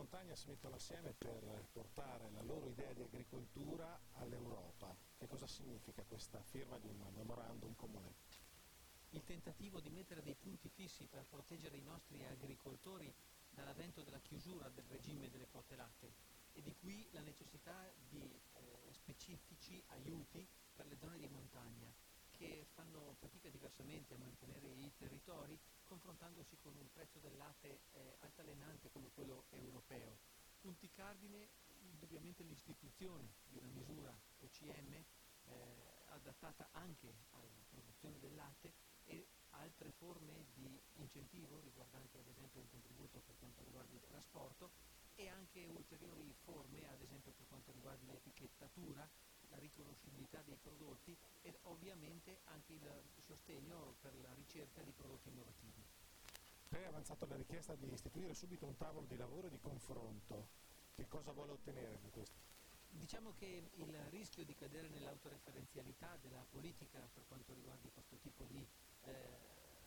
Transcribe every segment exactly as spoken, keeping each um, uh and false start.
montagna si mettono assieme per portare la loro idea di agricoltura all'Europa. Che cosa significa questa firma di un memorandum comune? Il tentativo di mettere dei punti fissi per proteggere i nostri agricoltori dall'avvento della chiusura del regime delle quote latte, e di qui la necessità di eh, specifici aiuti per le zone di montagna che fanno fatica diversamente a mantenere i territori, confrontandosi con un prezzo del latte eh, altalenante come quello europeo. Punti cardine indubbiamente l'istituzione di una misura O C M eh, adattata anche alla produzione del latte e altre forme di incentivo riguardanti ad esempio un contributo per quanto riguarda il trasporto e anche ulteriori forme ad esempio per quanto riguarda l'etichettatura, la riconoscibilità dei prodotti e ovviamente anche il sostegno per la ricerca di prodotti innovativi. Lei ha avanzato la richiesta di istituire subito un tavolo di lavoro e di confronto. Che cosa vuole ottenere da questo? Diciamo che il rischio di cadere nell'autoreferenzialità della politica per quanto riguarda questo tipo di eh,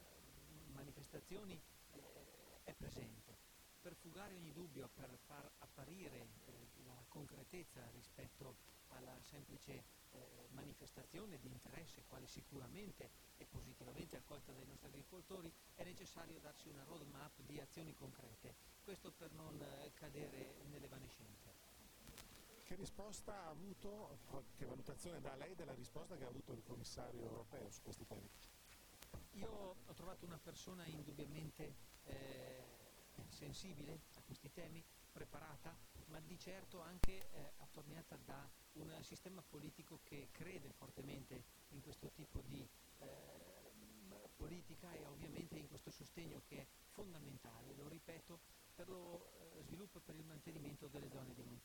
manifestazioni eh, è presente. Per fugare ogni dubbio, per far apparire eh, la concretezza rispetto alla semplice eh, manifestazione di interesse, quale sicuramente è positivamente accolta dai nostri agricoltori, è necessario darsi una roadmap di azioni concrete, questo per non eh, cadere nell'evanescenza. Che risposta ha avuto, che valutazione dà lei della risposta che ha avuto il commissario europeo su questi temi? Io ho trovato una persona indubbiamente eh, sensibile a questi temi, preparata, ma di certo anche eh, attorniata da un sistema politico che crede fortemente in questo tipo di eh, politica e ovviamente in questo sostegno che è fondamentale, lo ripeto, per lo eh, sviluppo e per il mantenimento delle zone di montagna.